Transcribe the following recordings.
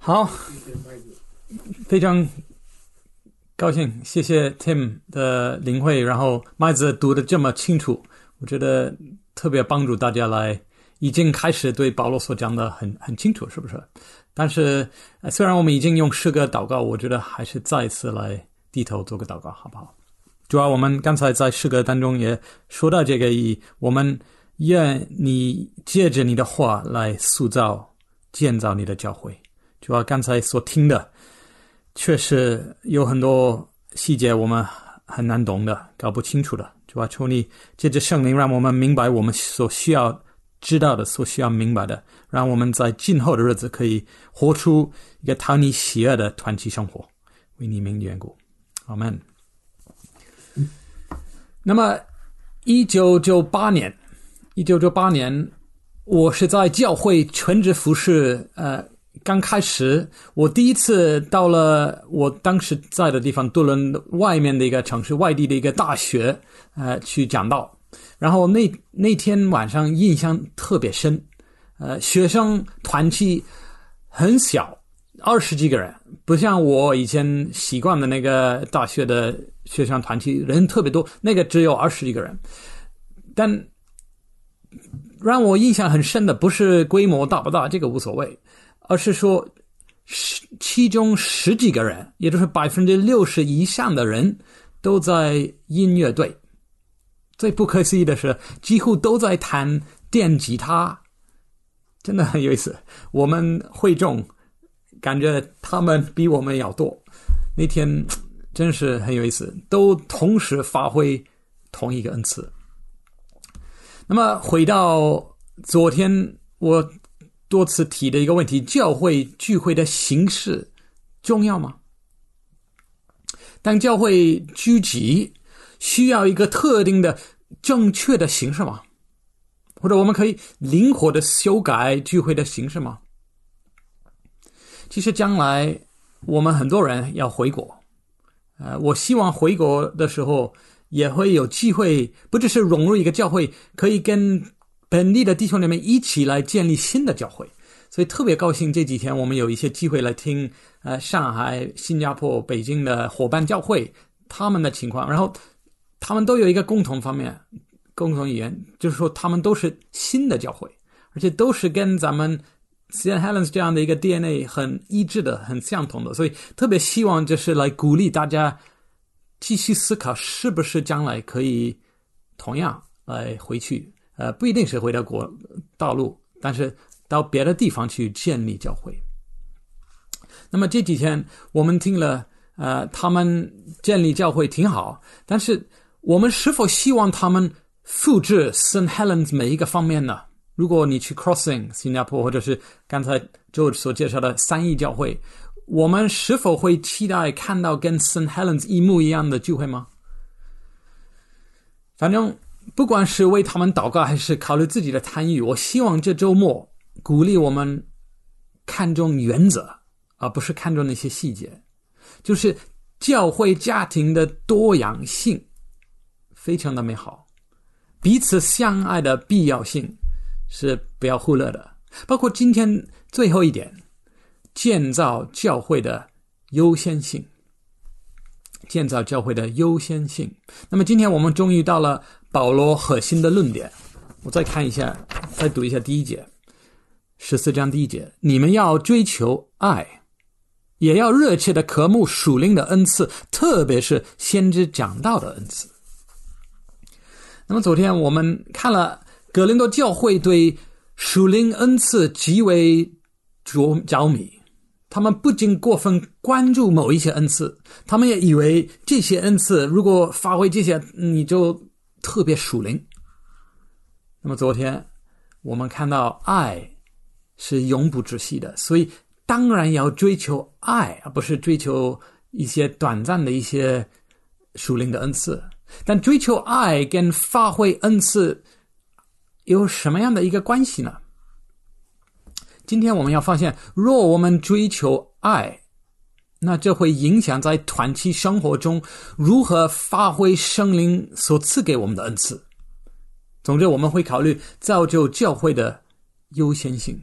好，非常高兴，谢谢 Tim 的领会，然后麦子读得这么清楚，我觉得特别帮助大家来，已经开始对保罗所讲的很清楚，是不是？但是虽然我们已经用诗歌祷告，我觉得还是再一次来低头做个祷告，好不好？主要我们刚才在诗歌当中也说到这个意义，我们愿你借着你的话来塑造建造你的教会。主要刚才所听的确实有很多细节我们很难懂的，搞不清楚的，主要求你借着圣灵让我们明白我们所需要知道的，所需要明白的，让我们在今后的日子可以活出一个讨你喜悦的团契生活，为你名的缘故，阿们。那么1998年我是在教会全职服侍，刚开始我第一次到了我当时在的地方杜伦外面的一个城市，外地的一个大学去讲道，然后那天晚上印象特别深，学生团契很小，20几个人，不像我以前习惯的那个大学的学生团契人特别多，那个只有20几个人。但让我印象很深的不是规模大不大，这个无所谓，而是说其中10几个人，也就是60%以上的人都在音乐队。最不可思议的是几乎都在弹电吉他，真的很有意思。我们会众感觉他们比我们要多，那天真是很有意思，都同时发挥同一个恩赐。那么回到昨天我多次提的一个问题，教会聚会的形式重要吗？当教会聚集需要一个特定的正确的形式吗？或者我们可以灵活的修改聚会的形式吗？其实将来我们很多人要回国，我希望回国的时候也会有机会，不只是融入一个教会，可以跟本地的弟兄姐妹一起来建立新的教会。所以特别高兴这几天我们有一些机会来听上海、新加坡、北京的伙伴教会他们的情况，然后他们都有一个共同语言，就是说他们都是新的教会，而且都是跟咱们 St. Helens 这样的一个 DNA 很一致的，很相同的，所以特别希望就是来鼓励大家继续思考是不是将来可以同样来回去，不一定是回到大陆，但是到别的地方去建立教会。那么这几天我们听了他们建立教会挺好，但是我们是否希望他们复制 St. Helens 每一个方面呢？如果你去 Crossing 新加坡，或者是刚才 George 所介绍的三义教会，我们是否会期待看到跟 St. Helens 一模一样的聚会吗？反正不管是为他们祷告还是考虑自己的参与，我希望这周末鼓励我们看重原则，而不是看重那些细节，就是教会家庭的多样性非常的美好，彼此相爱的必要性是不要忽略的，包括今天最后一点，建造教会的优先性。建造教会的优先性。那么今天我们终于到了保罗核心的论点，我再看一下，再读一下第1节，14章第1节，你们要追求爱，也要热切的渴慕属灵的恩赐，特别是先知讲道的恩赐。那么昨天我们看了哥林多教会对属灵恩赐极为着迷，他们不仅过分关注某一些恩赐，他们也以为这些恩赐如果发挥这些你就特别属灵。那么昨天我们看到爱是永不止息的，所以当然要追求爱，而不是追求一些短暂的一些属灵的恩赐。但追求爱跟发挥恩赐有什么样的一个关系呢？今天我们要发现，若我们追求爱，那这会影响在团契生活中如何发挥圣灵所赐给我们的恩赐。总之我们会考虑造就教会的优先性。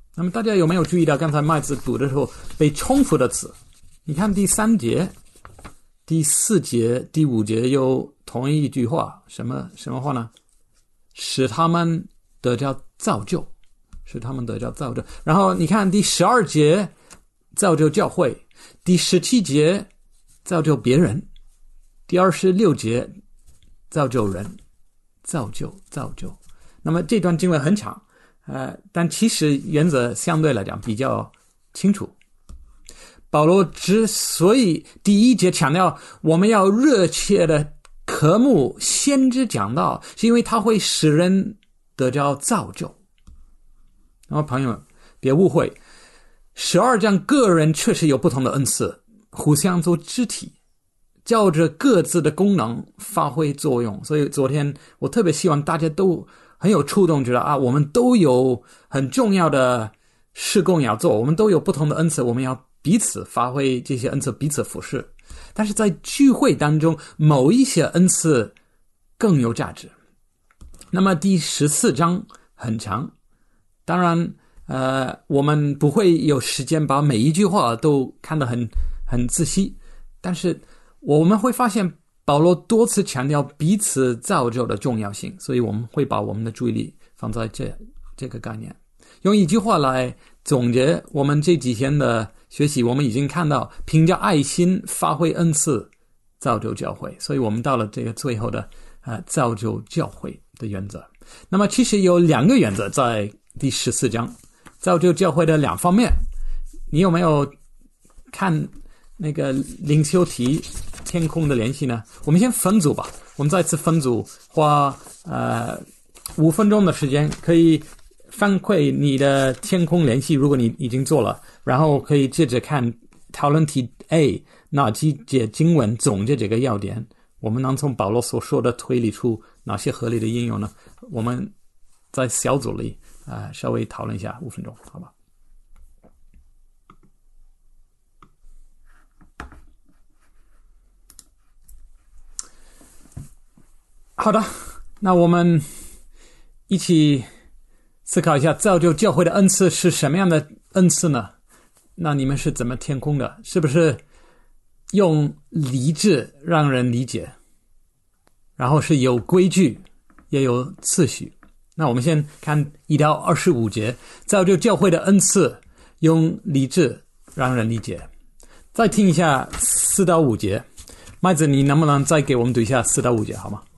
那么大家有没有注意到刚才麦子读的时候被重复的词？你看第3节、第4节、第5节有同一句话，什么话呢？使他们得着造就，使他们得着造就。然后你看第12节造就教会，第17节造就别人，第26节造就人，造就。那么这段经文很长，但其实原则相对来讲比较清楚。保罗之所以第1节强调我们要热切的渴慕先知讲道，是因为它会使人得着造就。然后朋友们别误会，12章个人确实有不同的恩赐，互相做肢体，照着各自的功能发挥作用。所以昨天我特别希望大家都很有触动，觉得我们都有很重要的事工要做，我们都有不同的恩赐，我们要彼此发挥这些恩赐，彼此服侍。但是在聚会当中，某一些恩赐更有价值。那么第14章很长，当然我们不会有时间把每一句话都看得很仔细，但是我们会发现保罗多次强调彼此造就的重要性，所以我们会把我们的注意力放在这个概念。用一句话来总结我们这几天的学习，我们已经看到凭着爱心发挥恩赐造就教会，所以我们到了这个最后的造就教会的原则。那么其实有2个原则在第14章造就教会的2方面。你有没有看那个灵修题天空的联系呢？我们先分组吧，我们再次分组，花5分钟的时间，可以反馈你的天空联系，如果你已经做了，然后可以接着看讨论题 A 哪几节经文总结这个要点，我们能从保罗所说的推理出哪些合理的应用呢？我们在小组里稍微讨论一下5分钟，好吧？好的，那我们一起思考一下造就教会的恩赐是什么样的恩赐呢？那你们是怎么天空的？是不是用理智让人理解，然后是有规矩也有次序？那我们先看1到25节，造就教会的恩赐用理智让人理解。再听一下4到5节，麦子你能不能再给我们读一下4到5节好吗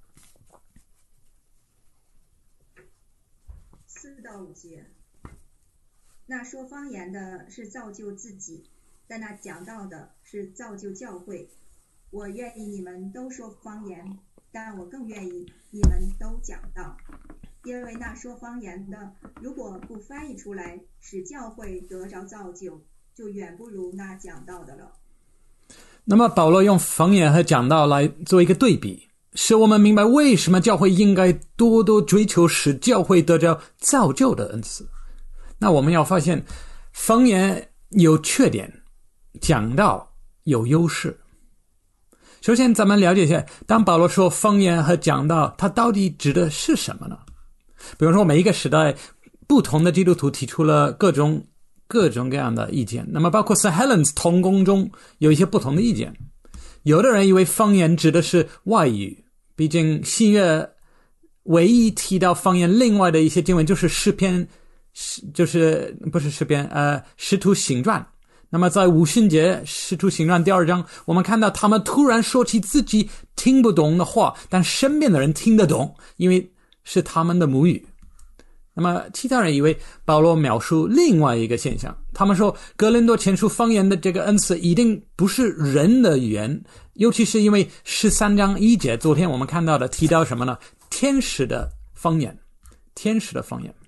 ？4到5节，那说方言的是造就自己，但那讲道的是造就教会。我愿意你们都说方言，但我更愿意你们都讲道，因为那说方言的如果不翻译出来使教会得着造就，就远不如那讲道的了。 那么保罗用方言和讲道来做一个对比，使我们明白为什么教会应该多多追求使教会得着造就的恩赐。那我们要发现方言有缺点，讲道有优势。首先咱们了解一下，当保罗说方言和讲道，他到底指的是什么呢？比如说每一个时代不同的基督徒提出了各种各样的意见，那么包括 St. Helens 同工中有一些不同的意见。有的人以为方言指的是外语，毕竟新约唯一提到方言另外的一些经文就是诗篇，就是不是诗篇使徒行传。那么在五旬节使徒行传第2章，我们看到他们突然说起自己听不懂的话，但身边的人听得懂，因为是他们的母语。那么其他人以为保罗描述另外一个现象，他们说哥林多前书方言的这个恩赐一定不是人的语言，尤其是因为13章1节昨天我们看到的提到什么呢？天使的方言，天使的方言。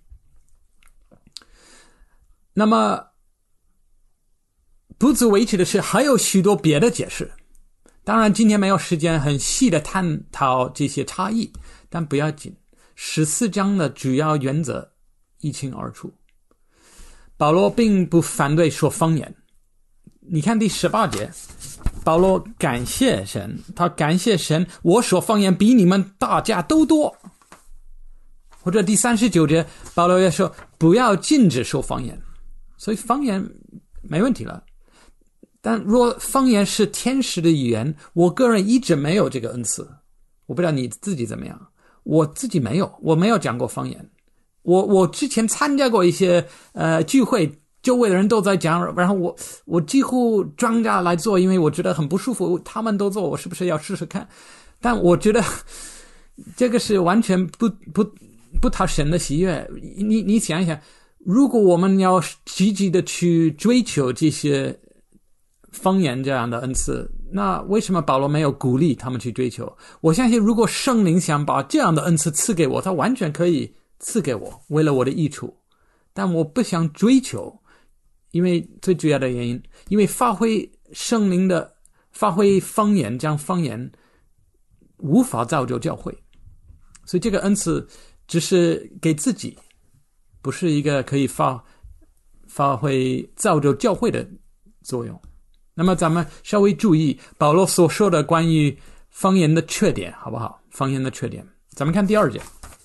那么不足为奇的是还有许多别的解释，当然今天没有时间很细的探讨这些差异，但不要紧，14章的主要原则一清二楚。保罗并不反对说方言，你看第18节，保罗感谢神，他感谢神，我说方言比你们大家都多。 或者第39节，保罗也说不要禁止说方言，所以方言没问题了。但若方言是天使的语言，我个人一直没有这个恩赐，我不知道你自己怎么样，我自己没有，我没有讲过方言。我之前参加过一些聚会，周围的人都在讲，然后我几乎装着来做，因为我觉得很不舒服，他们都做，我是不是要试试看？但我觉得这个是完全不讨神的喜悦。你想一想，如果我们要积极的去追求这些方言这样的恩赐，那为什么保罗没有鼓励他们去追求？我相信如果圣灵想把这样的恩赐赐给我，他完全可以赐给我，为了我的益处。但我不想追求，因为最主要的原因，因为发挥圣灵的发挥方言，这样方言无法造就教会，所以这个恩赐只是给自己，不是一个可以发挥造就教会的作用。那么咱们稍微注意保罗所说的关于方言的缺点，好不好？方言的缺点，咱们看第2节。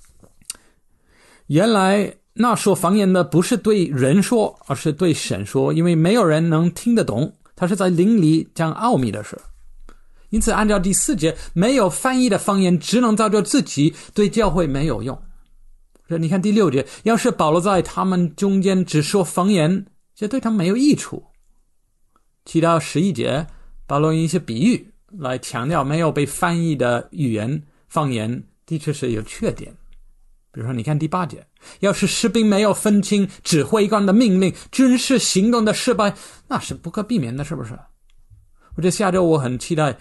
原来那说方言的不是对人说，而是对神说，因为没有人能听得懂，他是在灵里讲奥秘的事。因此按照第4节，没有翻译的方言只能造就自己，对教会没有用。你看第6节，要是保罗在他们中间只说方言，这对他们没有益处。7到11节，保罗用一些比喻来强调没有被翻译的语言方言的确是有缺点。比如说你看第8节，要是士兵没有分清指挥官的命令，军事行动的失败，那是不可避免的，是不是？我觉得下周我很期待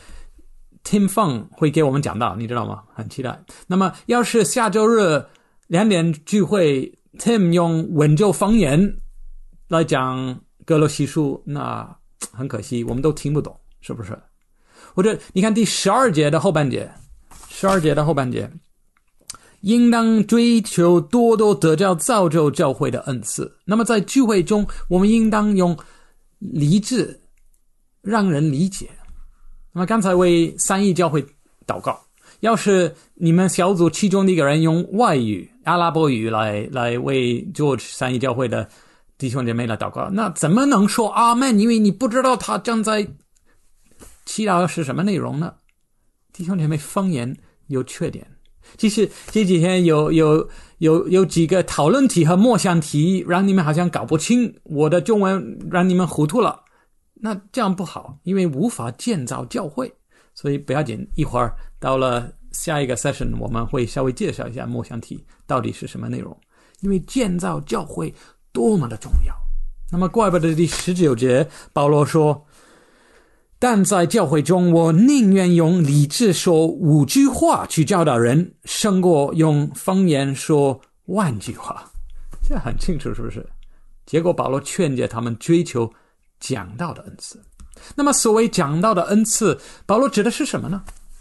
Tim Fung 会给我们讲到，你知道吗？很期待。那么要是下周日2点聚会 Tim 用温州方言来讲哥罗西书，那很可惜我们都听不懂，是不是？或者你看第12节的后半节，12节的后半节，应当追求多多得着造就教会的恩赐。那么在聚会中，我们应当用理智让人理解。那么刚才为三一教会祷告，要是你们小组其中的一个人用外语阿拉伯语来为 George 三一教会的弟兄姐妹来祷告，那怎么能说阿们？因为你不知道他正在祈祷是什么内容呢？弟兄姐妹，方言有缺点。其实这几天有几个讨论题和默想题，让你们好像搞不清，我的中文让你们糊涂了。那这样不好，因为无法建造教会。所以不要紧，一会儿到了下一个 session 我们会稍微介绍一下默想题到底是什么内容，因为建造教会多么的重要。那么怪不得第19节保罗说，但在教会中，我宁愿用理智说5句话去教导人，胜过用方言说10000句话。这很清楚，是不是？结果保罗劝诫他们追求讲道的恩赐。那么所谓讲道的恩赐，保罗指的是什么呢？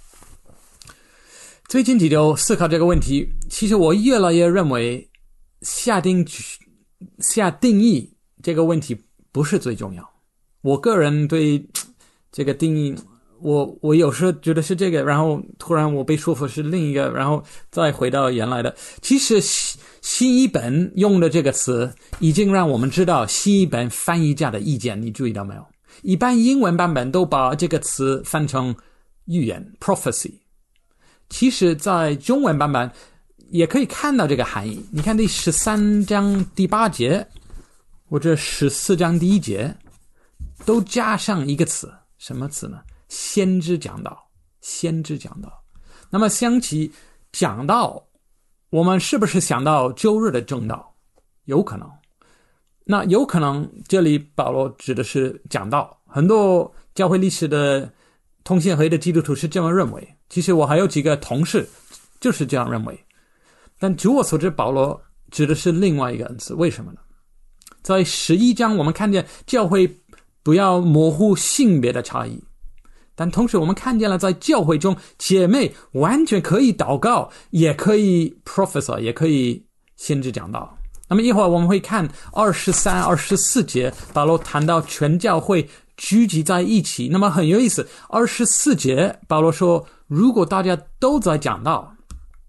最近几周思考这个问题，其实我越来越认为下定义这个问题不是最重要。我个人对这个定义，我有时候觉得是这个，然后突然我被说服是另一个，然后再回到原来的。其实新译本用的这个词已经让我们知道新译本翻译家的意见，你注意到没有？一般英文版本都把这个词翻成预言 prophecy， 其实在中文版本也可以看到这个含义。你看第13章第8节或者14章第1节都加上一个词，什么词呢？先知讲道。先知讲道。那么想起讲道，我们是不是想到周日的正道？有可能。那有可能这里保罗指的是讲道，很多教会历史的通信会的基督徒是这么认为。其实我还有几个同事就是这样认为。但据我所知，保罗指的是另外一个恩赐。为什么呢？在11章我们看见教会不要模糊性别的差异，但同时我们看见了在教会中姐妹完全可以祷告，也可以 prophesy， 也可以先知讲道。那么一会儿我们会看23、24节，保罗谈到全教会聚集在一起。那么很有意思，24节保罗说，如果大家都在讲道，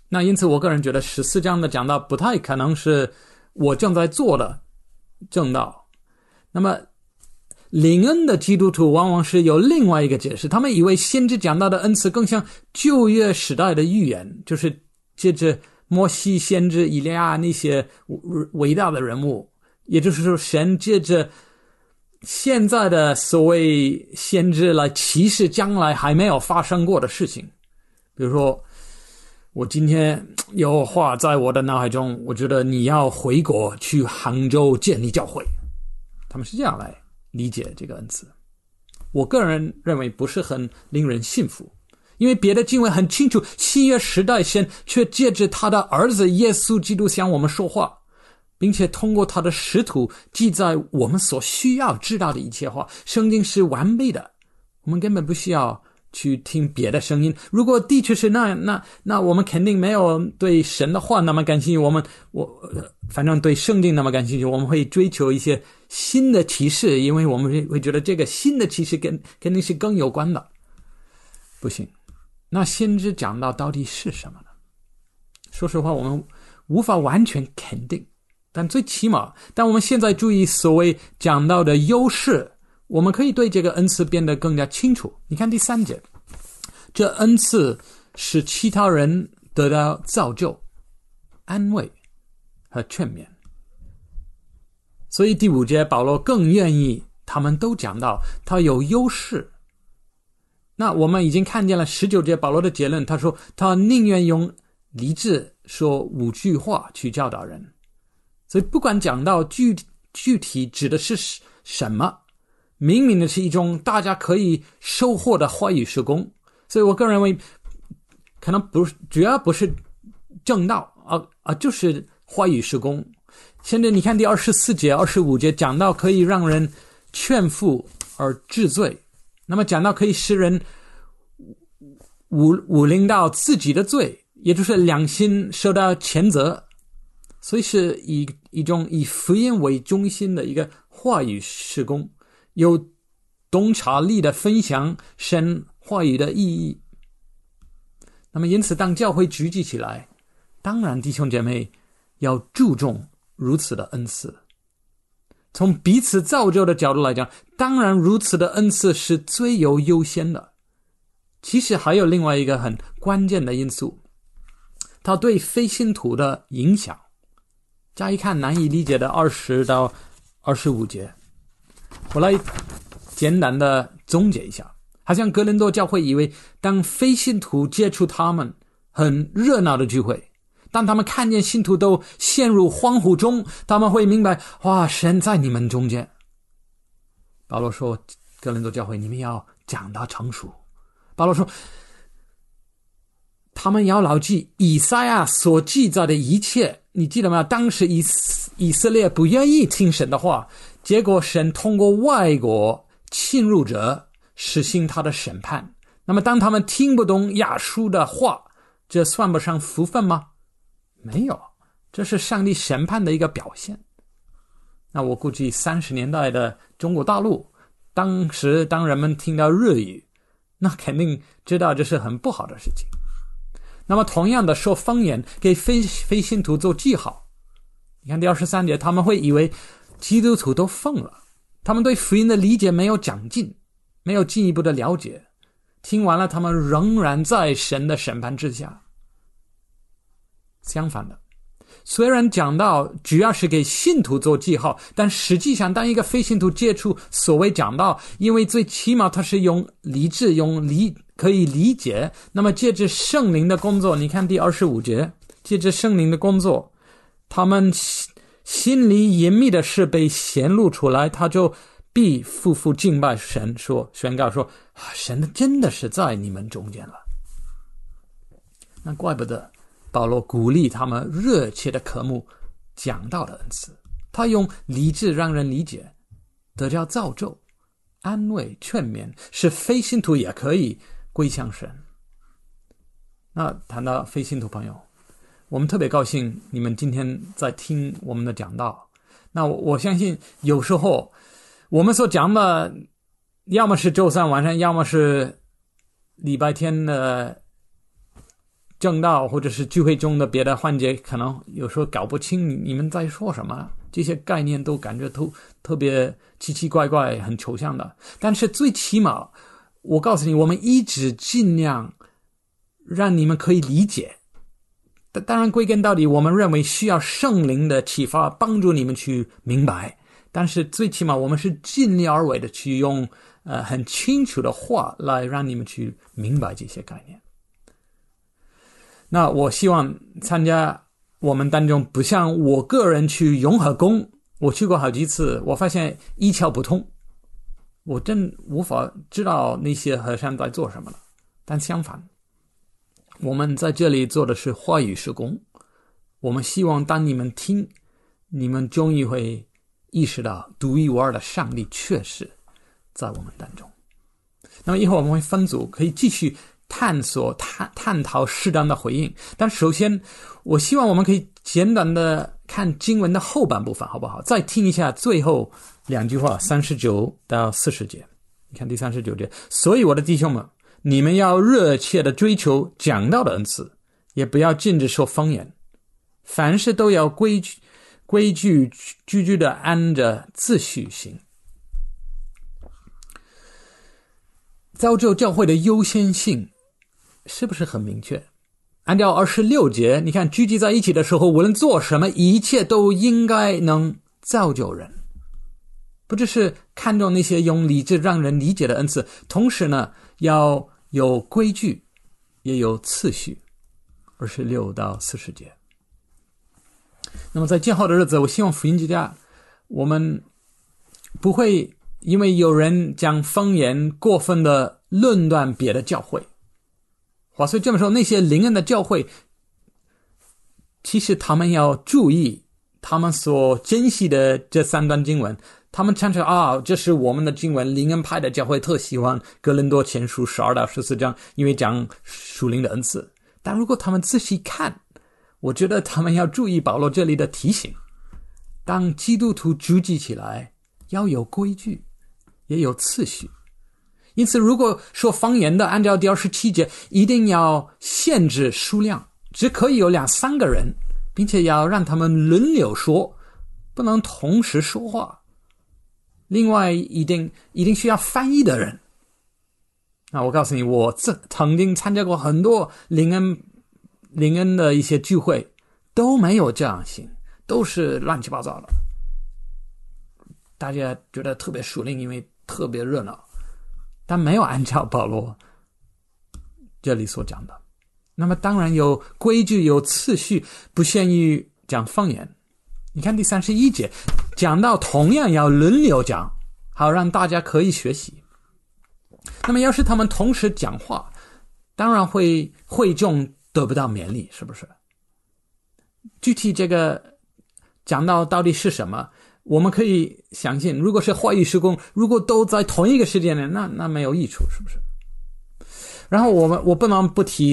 那因此我个人觉得14章的讲道不太可能是我正在做的正道。那么领恩的基督徒往往是有另外一个解释，他们以为先知讲道的恩赐更像旧约时代的预言，就是借着摩西先知以利亚那些伟大的人物，也就是说神借着现在的所谓先知来启示将来还没有发生过的事情。比如说我今天有话在我的脑海中，我觉得你要回国去杭州建立教会，他们是这样来理解这个恩赐。我个人认为不是很令人信服，因为别的经文很清楚，新约时代神却借着他的儿子耶稣基督向我们说话，并且通过他的使徒记载我们所需要知道的一切话。圣经是完备的，我们根本不需要去听别的声音。如果的确是那样，那我们肯定没有对神的话那么感兴趣，反正对圣经那么感兴趣，我们会追求一些新的启示，因为我们会觉得这个新的启示肯定是更有关的。不行，那先知讲道到底是什么呢？说实话我们无法完全肯定，但最起码当我们现在注意所谓讲道的优势，我们可以对这个恩赐变得更加清楚。你看第3节，这恩赐使其他人得到造就、安慰和劝勉。所以第5节保罗更愿意他们都讲到他有优势。那我们已经看见了19节保罗的结论，他说他宁愿用理智说5句话去教导人。所以不管讲到具体指的是什么，明明的是一种大家可以收获的话语事工。所以我个人认为可能主要不是正道就是话语事工。现在你看第24节25节讲到可以让人劝服而治罪，那么讲到可以使人忤领到自己的罪，也就是良心受到谴责。所以是一种以福音为中心的一个话语事工，有洞察力的分享神话语的意义。那么因此当教会聚集起来，当然弟兄姐妹要注重如此的恩赐。从彼此造就的角度来讲，当然如此的恩赐是最有优先的。其实还有另外一个很关键的因素，它对非信徒的影响。乍一看难以理解的20到25节，我来简单的总结一下。好像哥林多教会以为当非信徒接触他们很热闹的聚会，当他们看见信徒都陷入荒芜中，他们会明白，哇，神在你们中间。保罗说哥林多教会你们要讲到成熟。保罗说他们要牢记以赛亚所记载的一切。你记得吗？当时以色列不愿意听神的话，结果神通过外国侵入者实行他的审判。那么当他们听不懂亚述的话，这算不上福分吗？没有，这是上帝审判的一个表现。那我估计30年代的中国大陆，当时当人们听到日语，那肯定知道这是很不好的事情。那么同样的说方言给非信徒做记号，你看第23节，他们会以为基督徒都疯了，他们对福音的理解没有长进，没有进一步的了解，听完了他们仍然在神的审判之下。相反的，虽然讲到主要是给信徒做记号，但实际上当一个非信徒接触所谓讲道，因为最起码他是用理智可以理解，那么借着圣灵的工作，你看第25节，借着圣灵的工作，他们心里隐秘的事被显露出来，他就必夫妇敬拜神，宣告说神真的是在你们中间了。那怪不得保罗鼓励他们热切的渴慕讲道的恩赐，他用理智让人理解，得到造就、安慰、劝勉，使非信徒也可以归向神。那谈到非信徒朋友，我们特别高兴你们今天在听我们的讲道。那我相信有时候我们所讲的要么是周三晚上，要么是礼拜天的正道或者是聚会中的别的环节，可能有时候搞不清你们在说什么，这些概念都感觉都特别奇奇怪怪，很抽象的。但是最起码我告诉你，我们一直尽量让你们可以理解。当然归根到底，我们认为需要圣灵的启发帮助你们去明白，但是最起码我们是尽力而为的去用很清楚的话来让你们去明白这些概念。那我希望参加我们当中不像我个人去雍和宫，我去过好几次，我发现一窍不通，我真无法知道那些和尚在做什么了。但相反，我们在这里做的是话语事工，我们希望当你们听，你们终于会意识到独一无二的上帝确实在我们当中。那么一会儿我们会分组，可以继续探讨适当的回应。但首先我希望我们可以简短的看经文的后半部分，好不好？再听一下最后2句话，39到40节。你看第39节，所以我的弟兄们，你们要热切的追求讲道的恩赐，也不要禁止说方言，凡事都要规矩矩矩的按着秩序行。造就教会的优先性是不是很明确？按照26节，你看聚集在一起的时候，无论做什么，一切都应该能造就人，不只是看重那些用理智让人理解的恩赐，同时呢要有规矩也有次序。26到40节。那么在今后的日子，我希望福音之家我们不会因为有人讲方言过分的论断别的教会。所以这么说，那些灵恩的教会其实他们要注意他们所珍惜的这3段经文，他们常常这是我们的经文，灵恩派的教会特喜欢哥林多前书12到14章，因为讲属灵的恩赐。但如果他们仔细看，我觉得他们要注意保罗这里的提醒，当基督徒聚集起来要有规矩也有次序。因此如果说方言的，按照第27节一定要限制数量，只可以有2-3个人，并且要让他们轮流说，不能同时说话。另外一定需要翻译的人。那我告诉你，我曾经参加过很多灵恩的一些聚会，都没有这样行，都是乱七八糟的。大家觉得特别属灵，因为特别热闹，但没有按照保罗这里所讲的。那么当然有规矩有次序，不限于讲方言。你看第31节讲到同样要轮流讲，好让大家可以学习。那么要是他们同时讲话，当然会众得不到勉励，是不是？具体这个讲到底是什么，我们可以相信，如果是话语事工，如果都在同一个时间内，那没有益处，是不是？然后我不能不提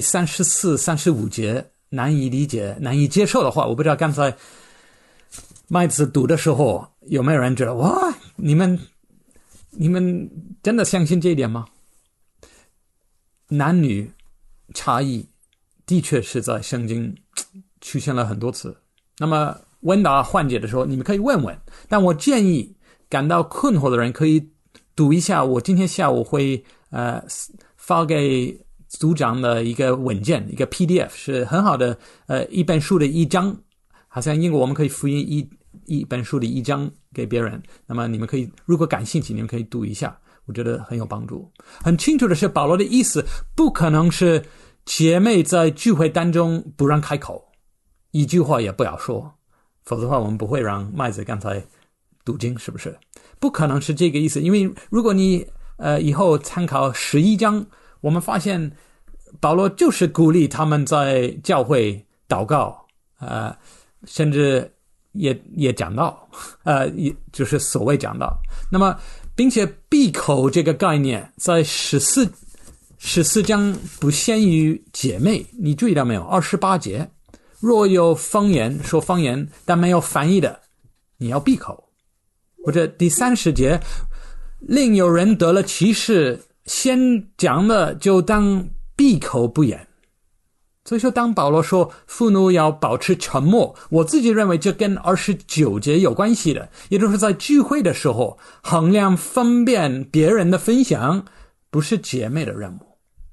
34、35节难以理解、难以接受的话。我不知道刚才麦子读的时候有没有人觉得，哇，你们真的相信这一点吗？男女差异的确是在圣经出现了很多次。那么问答环节的时候，你们可以问问，但我建议感到困惑的人可以读一下我今天下午会发给组长的一个文件，一个 PDF， 是很好的一本书的一章，好像英国我们可以复印一本书的一章给别人。那么你们可以，如果感兴趣，你们可以读一下，我觉得很有帮助。很清楚的是，保罗的意思不可能是姐妹在聚会当中不让开口，一句话也不要说，否则的话我们不会让麦子刚才读经，是不是？不可能是这个意思。因为如果你以后参考11章，我们发现保罗就是鼓励他们在教会祷告，甚至也讲道，也就是所谓讲道。那么并且闭口这个概念在14章不限于姐妹，你注意到没有？28节，若有方言说方言，但没有翻译的，你要闭口。或者第30节，另有人得了奇事，先讲的就当闭口不言。 所以说当保罗说妇奴要保持沉默，我自己认为这跟29节有关系的，也就是在聚会的时候衡量分辨别人的分享不是姐妹的任务。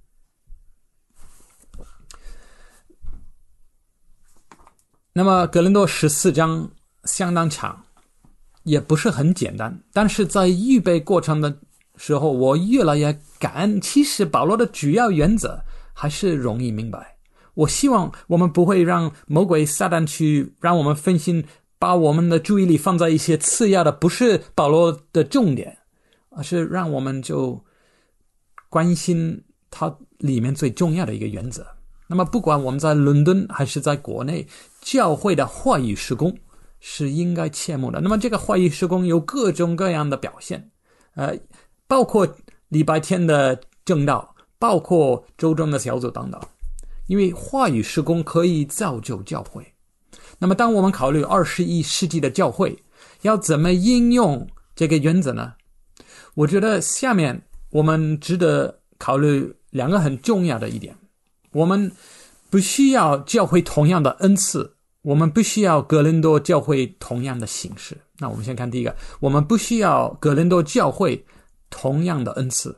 那么哥林多14章相当长，也不是很简单，但是在预备过程的时候我越来越感恩，其实保罗的主要原则还是容易明白。我希望我们不会让魔鬼撒旦去让我们分心，把我们的注意力放在一些次要的不是保罗的重点，而是让我们就关心它里面最重要的一个原则。那么不管我们在伦敦还是在国内，教会的话语事工是应该切慕的。那么这个话语事工有各种各样的表现，包括礼拜天的正道，包括周中的小组等等。因为话语事工可以造就教会。那么当我们考虑21世纪的教会要怎么应用这个原则呢？我觉得下面我们值得考虑两个很重要的一点。我们不需要教会同样的恩赐，我们不需要哥林多教会同样的形式。那我们先看第一个，我们不需要哥林多教会同样的恩赐。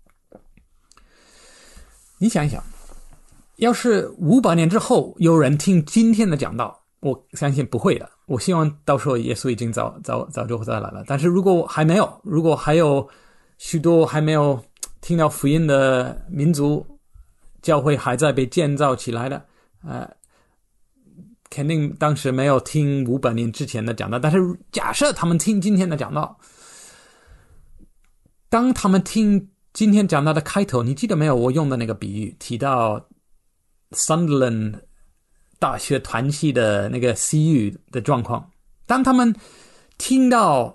你想一想，要是500年之后有人听今天的讲道，我相信不会的。我希望到时候耶稣已经早就再来了。但是如果还没有，如果还有许多还没有听到福音的民族，教会还在被建造起来的，肯定当时没有听500年之前的讲道。但是假设他们听今天的讲道，当他们听今天讲道的开头，你记得没有？我用的那个比喻提到Sunderland 大学团系的那个西语的状况，当他们听到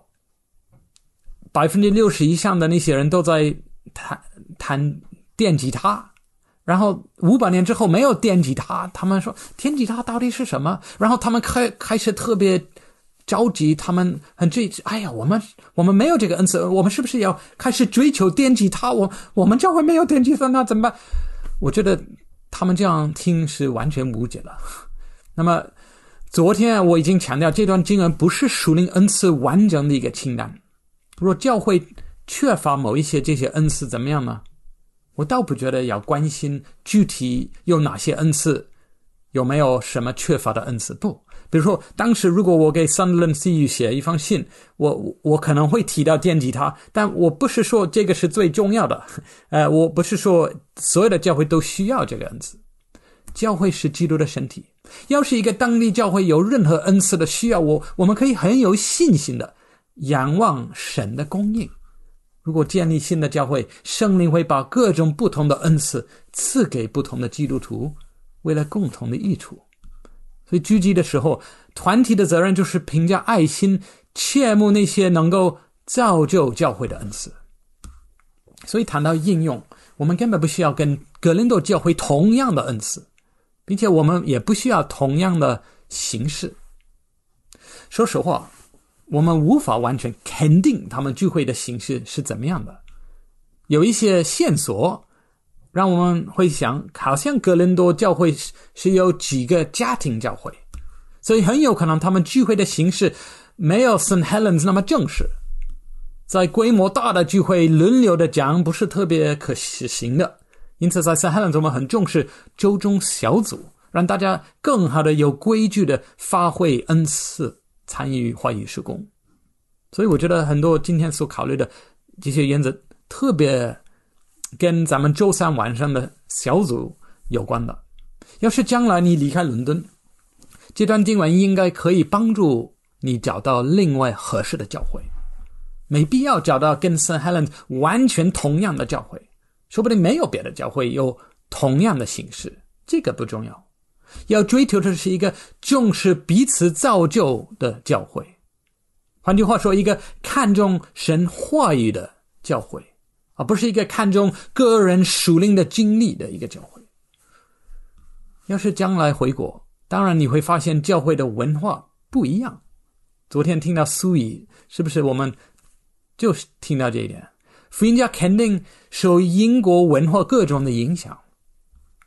60%以上的那些人都在弹电吉他，然后500年之后没有电吉他，他们说电吉他到底是什么？然后他们开始特别着急，他们很哎呀，我们没有这个恩赐，我们是不是要开始追求电吉他？我们教会没有电吉他，那怎么办？我觉得他们这样听是完全无解了。那么昨天我已经强调，这段经文不是属灵恩赐完整的一个清单。如果教会缺乏某一些这些恩赐怎么样呢？我倒不觉得要关心具体有哪些恩赐，有没有什么缺乏的恩赐。不，比如说当时如果我给 Sunderland CU 写一封信，我可能会提到电吉他，但我不是说这个是最重要的。我不是说所有的教会都需要这个恩赐。教会是基督的身体，要是一个当地教会有任何恩赐的需要，我们可以很有信心的仰望神的供应。如果建立新的教会，圣灵会把各种不同的恩赐赐给不同的基督徒，为了共同的益处。所以聚集的时候，团体的责任就是凭着爱心切慕那些能够造就教会的恩赐。所以谈到应用，我们根本不需要跟哥林多教会同样的恩赐，并且我们也不需要同样的形式。说实话，我们无法完全肯定他们聚会的形式是怎么样的。有一些线索让我们会想，好像哥林多教会是有几个家庭教会，所以很有可能他们聚会的形式没有 St. Helens 那么正式。在规模大的聚会轮流的讲不是特别可行的，因此在 St. Helens 我们很重视周中小组，让大家更好的有规矩的发挥恩赐，参与话语事工。所以我觉得很多今天所考虑的这些原则特别跟咱们周三晚上的小组有关的。要是将来你离开伦敦，这段经文应该可以帮助你找到另外合适的教会，没必要找到跟 St. Helens 完全同样的教会，说不定没有别的教会有同样的形式，这个不重要。要追求的是一个重视彼此造就的教会，换句话说，一个看重神话语的教会，而不是一个看重个人属灵的经历的一个教会。要是将来回国，当然你会发现教会的文化不一样。昨天听到苏语，是不是我们就听到这一点？福音家肯定受英国文化各种的影响。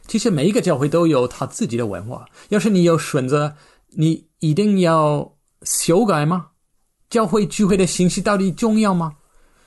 其实每一个教会都有他自己的文化。要是你有选择，你一定要修改吗？教会聚会的形式到底重要吗？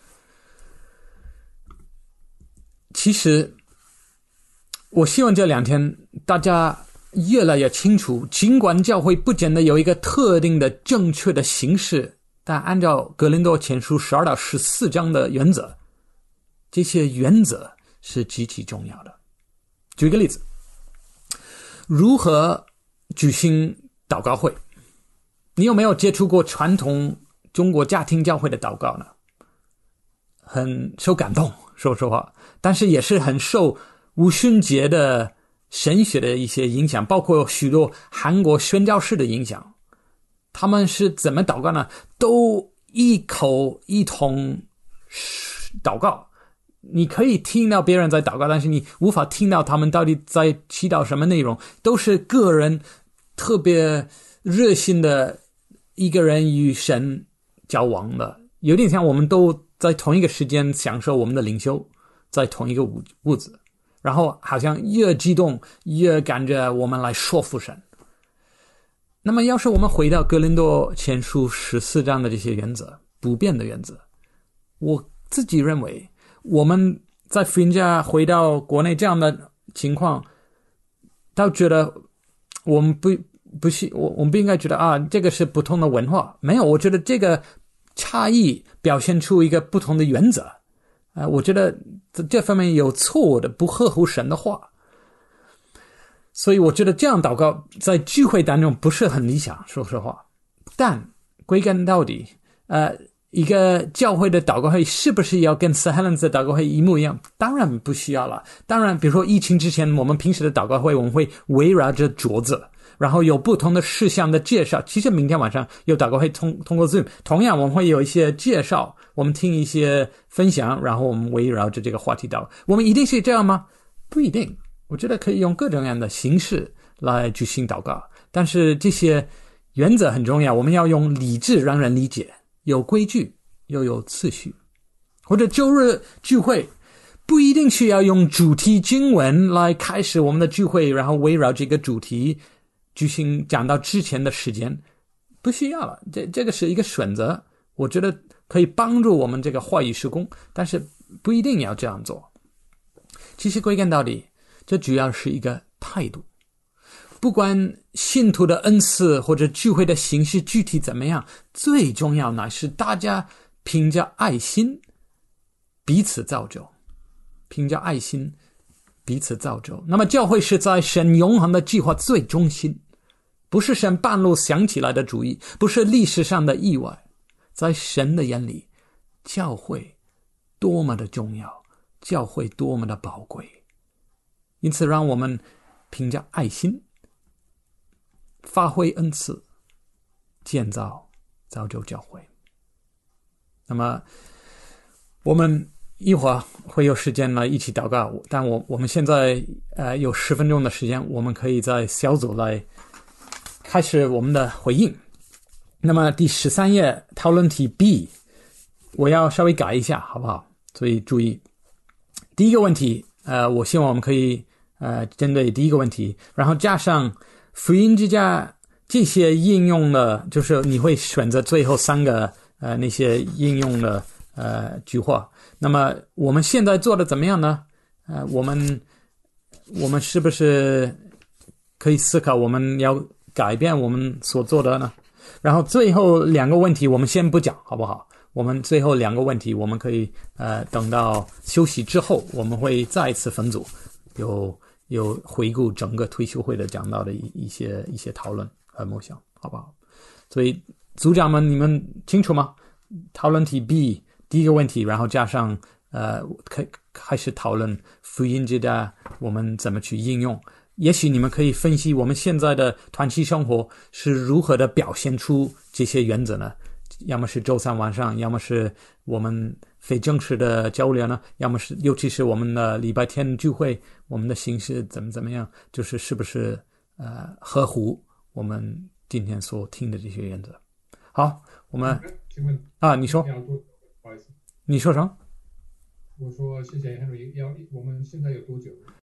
其实我希望这2天大家越来越清楚，尽管教会不见得有一个特定的正确的形式，但按照哥林多前书12到14章的原则，这些原则是极其重要的。举个例子，如何举行祷告会？你有没有接触过传统中国家庭教会的祷告呢？很受感动，说实话，但是也是很受五旬节的神学的一些影响，包括许多韩国宣教士的影响。他们是怎么祷告呢？都异口一同祷告。你可以听到别人在祷告，但是你无法听到他们到底在祈祷什么内容，都是个人特别热心的一个人与神交往的，有点像我们都在同一个时间享受我们的灵修，在同一个屋子，然后好像越激动越赶着我们来说服神。那么要是我们回到哥林多前书14章的这些原则，不变的原则，我自己认为我们在福音家回到国内这样的情况，倒觉得我们不应该觉得这个是不同的文化。没有，我觉得这个差异表现出一个不同的原则。我觉得这方面有错误的，不合乎神的话。所以我觉得这样祷告在聚会当中不是很理想，说实话。但归根到底，一个教会的祷告会是不是要跟 St. Helens 的祷告会一模一样？当然不需要了。当然，比如说疫情之前，我们平时的祷告会，我们会围绕着桌子，然后有不同的事项的介绍。其实明天晚上有祷告会通过 Zoom， 同样我们会有一些介绍，我们听一些分享，然后我们围绕着这个话题祷告。我们一定是这样吗？不一定。我觉得可以用各种各样的形式来举行祷告，但是这些原则很重要，我们要用理智让人理解，有规矩又有次序。或者周日聚会不一定需要用主题经文来开始我们的聚会，然后围绕这个主题举行讲到之前的时间，不需要了。这个是一个选择，我觉得可以帮助我们这个话语事工，但是不一定要这样做。其实归根到底，这主要是一个态度。不管信徒的恩赐或者聚会的形式具体怎么样，最重要乃是大家凭着爱心彼此造就，凭着爱心彼此造就。那么教会是在神永恒的计划最中心，不是神半路想起来的主意，不是历史上的意外。在神的眼里，教会多么的重要，教会多么的宝贵。因此让我们凭着爱心发挥恩赐，建造造就教会。那么我们一会儿会有时间来一起祷告，但我们现在有10分钟的时间，我们可以在小组来开始我们的回应。那么第13页讨论题 B 我要稍微改一下好不好？所以注意第一个问题，我希望我们可以针对第一个问题，然后加上福音之家这些应用的，就是你会选择最后3个那些应用的句话。那么我们现在做的怎么样呢？我们是不是可以思考我们要改变我们所做的呢？然后最后2个问题我们先不讲好不好？我们最后2个问题我们可以等到休息之后，我们会再一次分组，有回顾整个退休会的讲到的一些讨论和梦想，好不好？所以组长们，你们清楚吗？讨论题 B 第一个问题，然后加上开始讨论福音之家我们怎么去应用。也许你们可以分析我们现在的团契生活是如何的表现出这些原则呢？要么是周3晚上，要么是我们非正式的交流呢，要么是尤其是我们的礼拜天聚会，我们的形式怎么样，就是是不是合乎我们今天所听的这些原则。好，我们请问你说， 不好意思， 你说什么？ 我说谢谢 Henry， 我们现在有多久